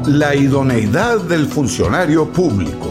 La idoneidad del funcionario público.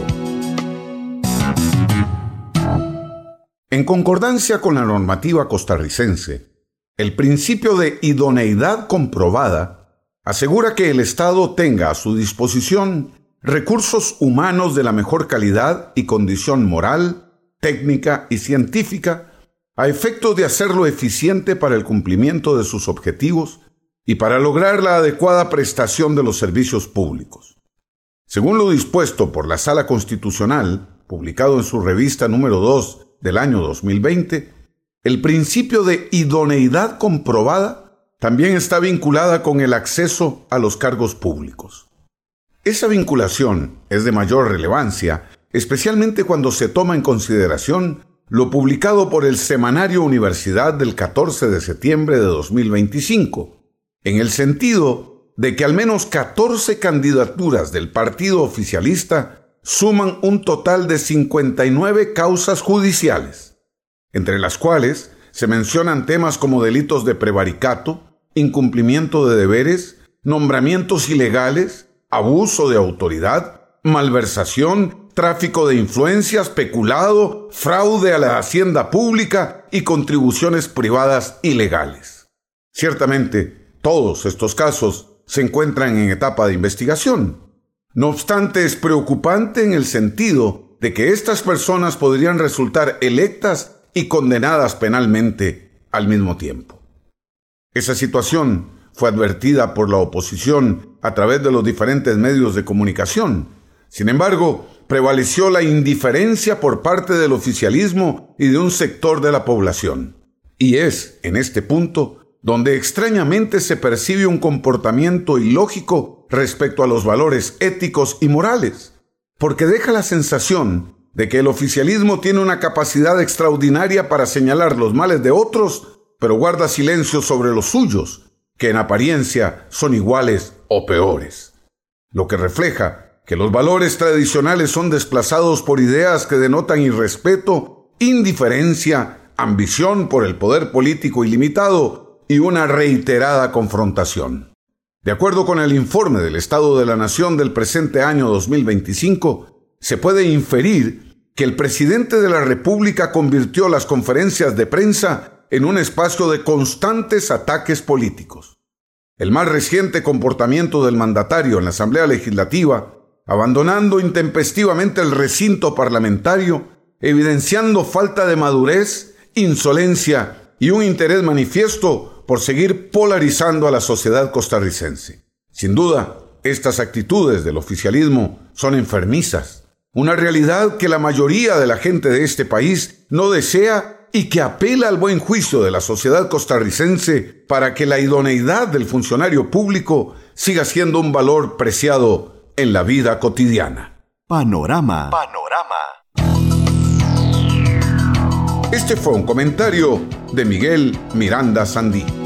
En concordancia con la normativa costarricense, el principio de idoneidad comprobada asegura que el Estado tenga a su disposición recursos humanos de la mejor calidad y condición moral, técnica y científica a efecto de hacerlo eficiente para el cumplimiento de sus objetivos y para lograr la adecuada prestación de los servicios públicos. Según lo dispuesto por la Sala Constitucional, publicado en su revista número 2 del año 2020, el principio de idoneidad comprobada también está vinculada con el acceso a los cargos públicos. Esa vinculación es de mayor relevancia, especialmente cuando se toma en consideración lo publicado por el Semanario Universidad del 14 de septiembre de 2025, en el sentido de que al menos 14 candidaturas del partido oficialista suman un total de 59 causas judiciales, entre las cuales se mencionan temas como delitos de prevaricato, incumplimiento de deberes, nombramientos ilegales, abuso de autoridad, malversación, tráfico de influencias, peculado, fraude a la hacienda pública y contribuciones privadas ilegales. Ciertamente, todos estos casos se encuentran en etapa de investigación. No obstante, es preocupante en el sentido de que estas personas podrían resultar electas y condenadas penalmente al mismo tiempo. Esa situación fue advertida por la oposición a través de los diferentes medios de comunicación. Sin embargo, prevaleció la indiferencia por parte del oficialismo y de un sector de la población. Y es, en este punto, donde extrañamente se percibe un comportamiento ilógico respecto a los valores éticos y morales, porque deja la sensación de que el oficialismo tiene una capacidad extraordinaria para señalar los males de otros, pero guarda silencio sobre los suyos, que en apariencia son iguales o peores. Lo que refleja que los valores tradicionales son desplazados por ideas que denotan irrespeto, indiferencia, ambición por el poder político ilimitado y una reiterada confrontación. De acuerdo con el informe del Estado de la Nación del presente año 2025, se puede inferir que el presidente de la República convirtió las conferencias de prensa en un espacio de constantes ataques políticos. El más reciente comportamiento del mandatario en la Asamblea Legislativa, abandonando intempestivamente el recinto parlamentario, evidenciando falta de madurez, insolencia y un interés manifiesto por seguir polarizando a la sociedad costarricense. Sin duda, estas actitudes del oficialismo son enfermizas, una realidad que la mayoría de la gente de este país no desea y que apela al buen juicio de la sociedad costarricense para que la idoneidad del funcionario público siga siendo un valor preciado en la vida cotidiana. Panorama. Este fue un comentario de Miguel Miranda Sandí.